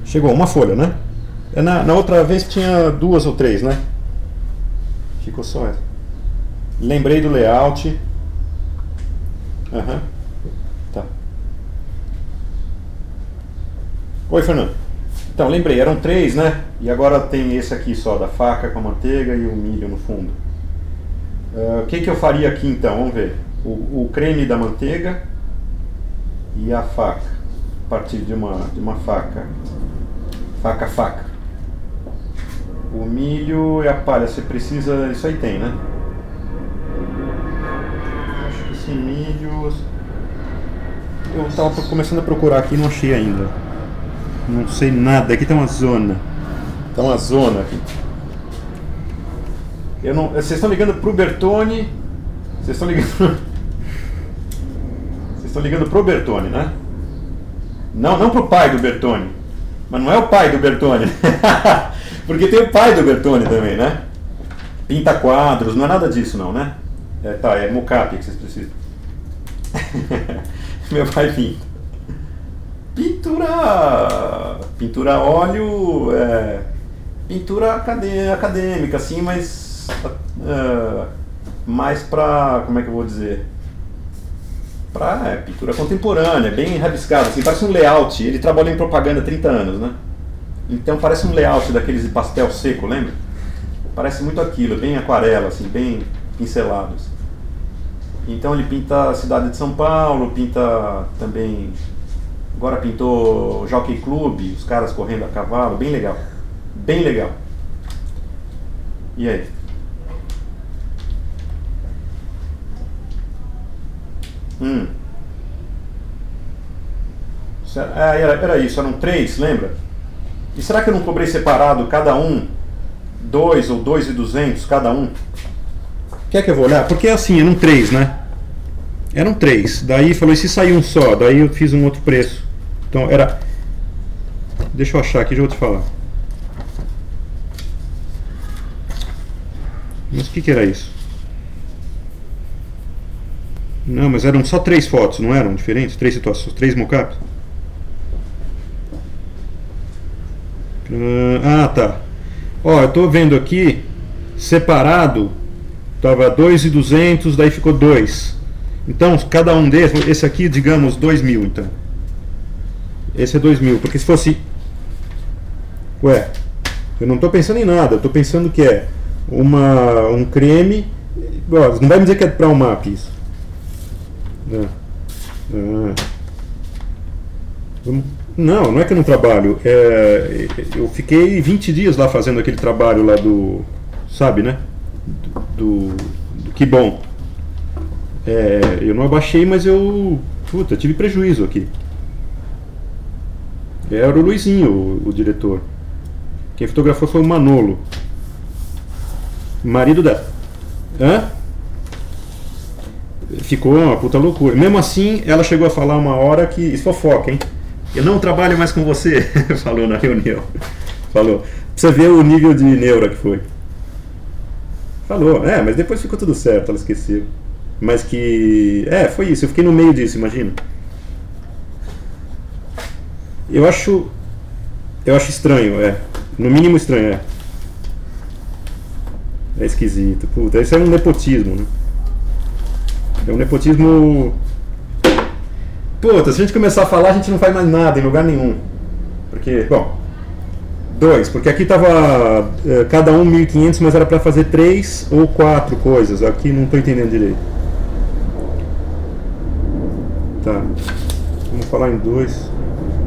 Chegou uma folha, né? Na outra vez tinha 2 ou 3, né? Ficou só essa. Lembrei do layout. Aham. Tá. Oi, Fernando. Então, lembrei, eram 3, né? E agora tem esse aqui só, da faca com a manteiga e o milho no fundo. O que eu faria aqui então? Vamos ver. O creme da manteiga e a faca. A partir de uma faca. Faca. O milho e a palha, você precisa... Isso aí tem, né? Acho que esse milho... Eu estava começando a procurar aqui e não achei ainda. Não sei nada, aqui tem uma zona. Tá uma zona aqui. Vocês estão ligando pro Bertone. Vocês estão ligando pro Bertone, né? Não pro pai do Bertone. Mas não é o pai do Bertone. Porque tem o pai do Bertone também, né? Pinta quadros, não é nada disso não, né? É mocap que vocês precisam. Meu pai pinta. Pintura a óleo, pintura acadêmica, assim, mas mais pra, como é que eu vou dizer? Pra pintura contemporânea, bem rabiscada, assim, parece um layout. Ele trabalhou em propaganda há 30 anos, né? Então parece um layout daqueles de pastel seco, lembra? Parece muito aquilo, bem aquarela, assim, bem pincelados. Então ele pinta a cidade de São Paulo, pinta também... Agora pintou o Jockey Club, os caras correndo a cavalo, bem legal. Bem legal. E aí? Era isso, eram 3, lembra? E será que eu não cobrei separado cada um? 2 ou 2.200 cada um? Quer que eu vou olhar? Porque assim, eram 3, né? Eram 3. Daí falou, e se sair um só? Daí eu fiz um outro preço. Então era... Deixa eu achar aqui, já vou te falar. Mas o que era isso? Não, mas eram só 3 fotos, não eram diferentes? 3 situações, 3 mockups? Tá. Ó, eu tô vendo aqui, separado, tava 2.200, daí ficou 2. Então, cada um desses, esse aqui, digamos, 2.000, então. Esse é 2.000, porque se fosse... Ué, eu não estou pensando em nada, eu estou pensando que é um creme... Não vai me dizer que é para um map isso. Não é que eu não trabalho. Eu fiquei 20 dias lá fazendo aquele trabalho lá do... Sabe, né? Do Que Bom. Eu não abaixei, mas eu tive prejuízo aqui. Era o Luizinho, o diretor. Quem fotografou foi o Manolo, marido da... Ficou uma puta loucura. Mesmo assim, ela chegou a falar uma hora que... Isso fofoca, hein? Eu não trabalho mais com você, falou na reunião. Falou. Pra você ver o nível de neura que foi. Falou, mas depois ficou tudo certo, ela esqueceu. Mas que... foi isso, eu fiquei no meio disso, imagina. Eu acho estranho, no mínimo estranho, é esquisito, puta, isso é um nepotismo, né? É um nepotismo... Puta, se a gente começar a falar, a gente não faz mais nada em lugar nenhum. Porque, bom, 2, porque aqui tava cada um 1.500, mas era pra fazer 3 ou 4 coisas, aqui não tô entendendo direito. Tá, vamos falar em 2.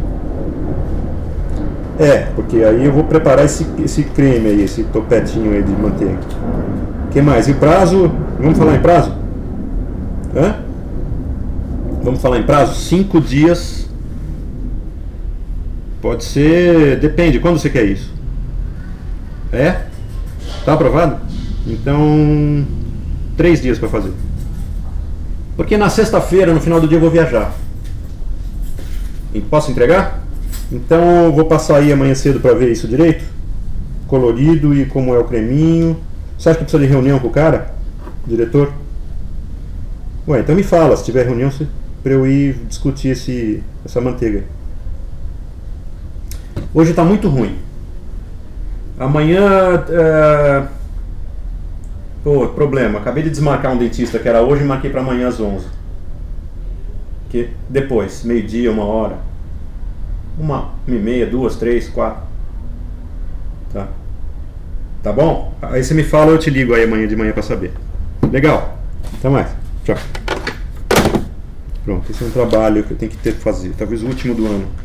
Porque aí eu vou preparar esse creme aí, esse topetinho aí de manteiga. O que mais? E o prazo? Vamos falar em prazo? Vamos falar em prazo? 5 dias. Pode ser... Depende, quando você quer isso? Tá aprovado? Então... 3 dias para fazer. Porque na sexta-feira, no final do dia, eu vou viajar. E posso entregar? Então eu vou passar aí amanhã cedo para ver isso direito, colorido e como é o creminho. Você acha que precisa de reunião com o cara, diretor? Então me fala, se tiver reunião, para eu ir discutir essa manteiga. Hoje está muito ruim. Amanhã... Pô, problema. Acabei de desmarcar um dentista que era hoje e marquei para amanhã às 11. Que depois, meio-dia, 1h. 1h30, 2, 3, 4. Tá. Tá bom? Aí você me fala, eu te ligo aí amanhã de manhã para saber. Legal. Até mais. Tchau. Pronto, esse é um trabalho que eu tenho que fazer. Talvez o último do ano.